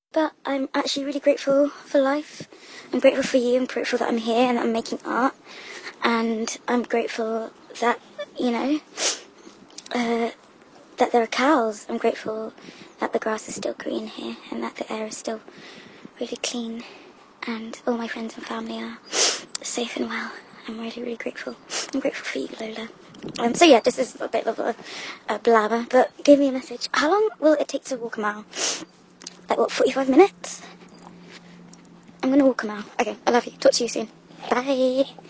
But I'm actually really grateful for life. I'm grateful for you. I'm grateful that I'm here and that I'm making art. And I'm grateful that, you know, that there are cows. I'm grateful that the grass is still green here and that the air is still really clean. And all my friends and family are safe and well. I'm really, really grateful. I'm grateful for you, Lola. So yeah, this is a bit of a blabber, but give me a message. How long will it take to walk a mile? Like what, 45 minutes? I'm gonna walk a mile. Okay, I love you. Talk to you soon. Bye.